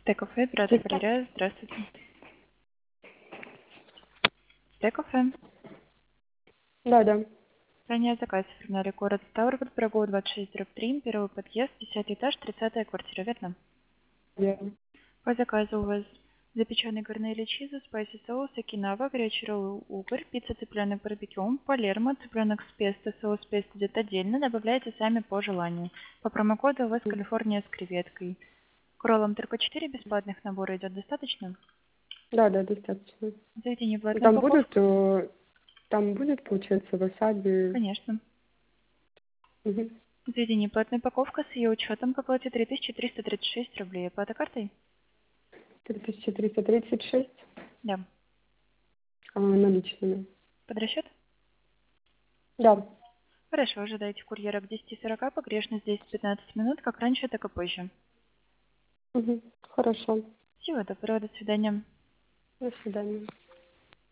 Т-кафе, оператор Валерия, здравствуйте. Т-кафе. Да. Ранее заказ оформляли город Ставрополь, Пирогова 26/3, первый подъезд, 10 этаж, 30-я квартира, верно? Верно. По заказу у вас запеченные гарнели чиза, спайси соус, окинава, горячий ролл угорь, пицца цыпленок барбекю, палермо, цыпленок с песто, соус песто идет отдельно, добавляйте сами по желанию. По промокоду у вас Калифорния с креветкой. К роллам только 4 бесплатных набора идет, достаточно? Да, достаточно. Заведение платная Там упаковка? будет, получается, васаби. Конечно. Угу. Заведение платная упаковка с ее учетом по плате 3336 рублей. Оплата картой? 3336. Да. Наличными. Под расчет? Да. Хорошо, ожидайте курьера к 10:40, погрешность 10-15 минут, как раньше, так и позже. Угу. Хорошо. Всего доброго, до свидания. До свидания.